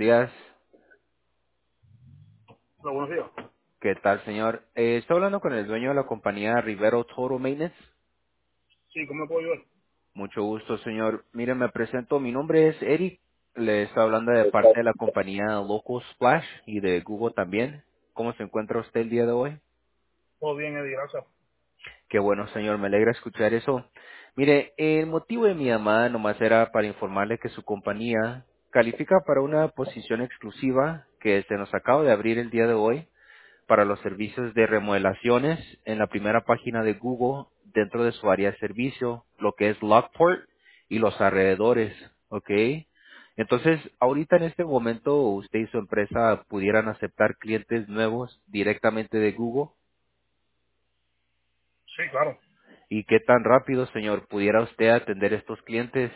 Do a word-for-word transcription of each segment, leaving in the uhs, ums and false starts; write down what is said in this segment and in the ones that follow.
días. Hola, buenos días. ¿Qué tal, señor? Eh, estoy hablando con el dueño de la compañía Rivero Total Maintenance. Sí, ¿cómo me puedo ayudar? Mucho gusto, señor. Mire, me presento. Mi nombre es Eric. Le estoy hablando de parte de la compañía Local Splash y de Google también. ¿Cómo se encuentra usted el día de hoy? Todo bien, Eddie, gracias. Qué bueno, señor. Me alegra escuchar eso. Mire, el motivo de mi llamada nomás era para informarle que su compañía califica para una posición exclusiva que se nos acaba de abrir el día de hoy para los servicios de remodelaciones en la primera página de Google dentro de su área de servicio, lo que es Lockport y los alrededores, ¿ok? Entonces, ahorita en este momento usted y su empresa pudieran aceptar clientes nuevos directamente de Google. Sí, claro. ¿Y qué tan rápido, señor, pudiera usted atender estos clientes?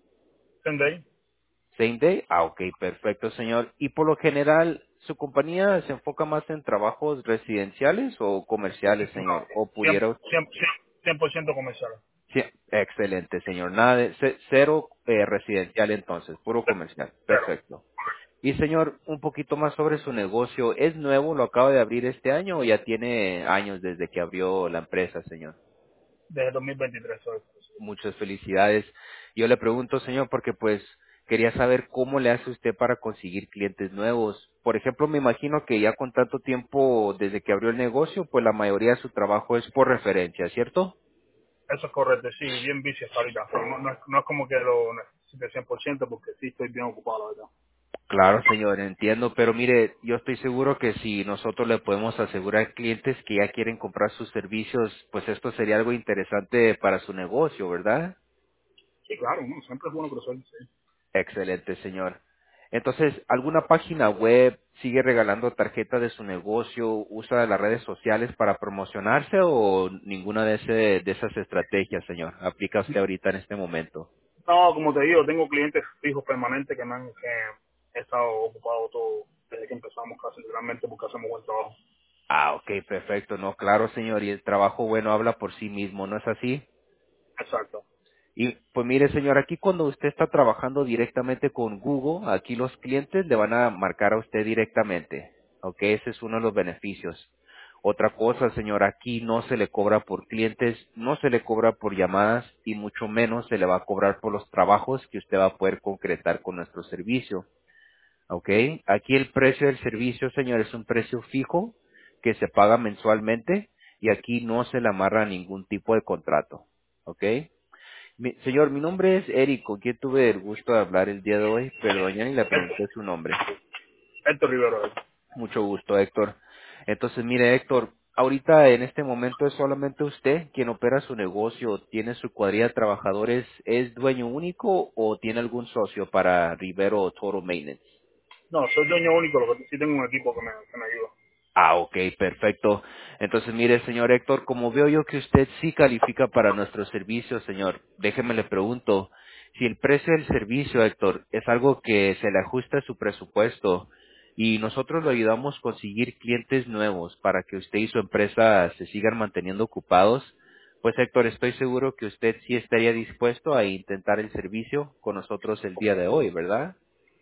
Sendai. Same day. Ah, ok, perfecto, señor. Y por lo general, ¿su compañía se enfoca más en trabajos residenciales o comerciales, señor? ¿O cien pudiera cien por ciento comercial. Sí, excelente, señor. Nada de, ce- cero eh, residencial entonces, puro comercial. Pero, Perfecto. Y señor, un poquito más sobre su negocio. ¿Es nuevo? ¿Lo acaba de abrir este año o ya tiene años desde que abrió la empresa, señor? desde dos mil veintitrés soy. Muchas felicidades. Yo le pregunto, señor, porque pues quería saber cómo le hace usted para conseguir clientes nuevos. Por ejemplo, me imagino que ya con tanto tiempo desde que abrió el negocio, pues la mayoría de su trabajo es por referencia, ¿cierto? Eso es correcto, sí, bien bici hasta ahorita. Pero no, no, es, no es como que lo necesite cien por ciento porque sí estoy bien ocupado, la verdad. Claro, señor, entiendo, pero mire, yo estoy seguro que si nosotros le podemos asegurar clientes que ya quieren comprar sus servicios, pues esto sería algo interesante para su negocio, ¿verdad? Sí, claro, no, siempre es bueno crecer, sí. Excelente, señor. Entonces, ¿alguna página web sigue regalando tarjeta de su negocio, usa las redes sociales para promocionarse o ninguna de, ese, de esas estrategias, señor? ¿Aplica usted ahorita en este momento? No, como te digo, tengo clientes fijos permanentes que me han que he estado ocupado todo desde que empezamos casi realmente porque hacemos buen trabajo. Ah, ok, perfecto. No, claro, señor, y el trabajo bueno habla por sí mismo, ¿no es así? Exacto. Y pues mire, señor, aquí cuando usted está trabajando directamente con Google, aquí los clientes le van a marcar a usted directamente. Ok, ese es uno de los beneficios. Otra cosa, señor, aquí no se le cobra por clientes, no se le cobra por llamadas y mucho menos se le va a cobrar por los trabajos que usted va a poder concretar con nuestro servicio. Ok, aquí el precio del servicio, señor, es un precio fijo que se paga mensualmente y aquí no se le amarra ningún tipo de contrato. Ok. Mi- señor, mi nombre es Eric, con quien tuve el gusto de hablar el día de hoy. Perdón, ya ni le pregunté su nombre. Héctor Rivero. eh. Mucho gusto, Héctor. Entonces, mire, Héctor, ahorita en este momento es solamente usted quien opera su negocio, tiene su cuadrilla de trabajadores, ¿es dueño único o tiene algún socio para Rivero Total Maintenance? No, soy dueño único, lo que sí tengo un equipo que me, que me ayuda. Ah, ok, perfecto. Entonces, mire, señor Héctor, como veo yo que usted sí califica para nuestro servicio, señor, déjeme le pregunto, si el precio del servicio, Héctor, es algo que se le ajusta a su presupuesto y nosotros lo ayudamos a conseguir clientes nuevos para que usted y su empresa se sigan manteniendo ocupados, pues Héctor, estoy seguro que usted sí estaría dispuesto a intentar el servicio con nosotros el día de hoy, ¿verdad?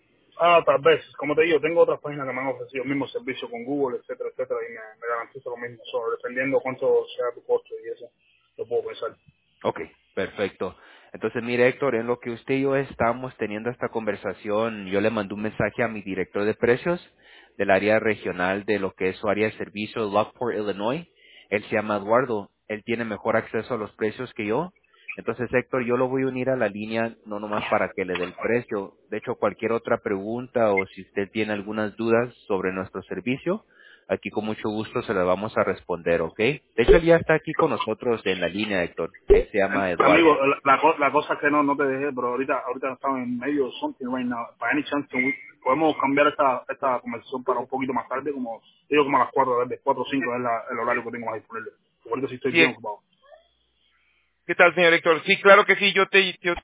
Ah, tal vez, como te digo, tengo otras páginas que me han ofrecido el mismo servicio con Google, etcétera, etcétera, y me, me garantizo lo mismo. So, dependiendo cuánto sea tu costo y eso, lo puedo pensar. Ok, perfecto. Entonces, mire, Héctor, en lo que usted y yo estamos teniendo esta conversación, yo le mandé un mensaje a mi director de precios del área regional de lo que es su área de servicio, Lockport, Illinois. Él se llama Eduardo. Él tiene mejor acceso a los precios que yo. Entonces, Héctor, yo lo voy a unir a la línea no nomás para que le dé el precio. De hecho, cualquier otra pregunta o si usted tiene algunas dudas sobre nuestro servicio, aquí con mucho gusto se las vamos a responder, ¿ok? De hecho, él ya está aquí con nosotros en la línea, Héctor. Él se llama Amigo, Eduardo. la, la, co- la cosa es que no, no te dejé, pero ahorita, ahorita estamos en medio de something right now. By any chance, can we- podemos cambiar esta, esta conversación para un poquito más tarde, como digo, como a las cuatro, de cuatro o cinco es la, el horario que tengo más disponible. Porque ahorita sí estoy Sí, bien ocupado. ¿qué tal, señor Héctor? Sí, claro que sí, yo te, yo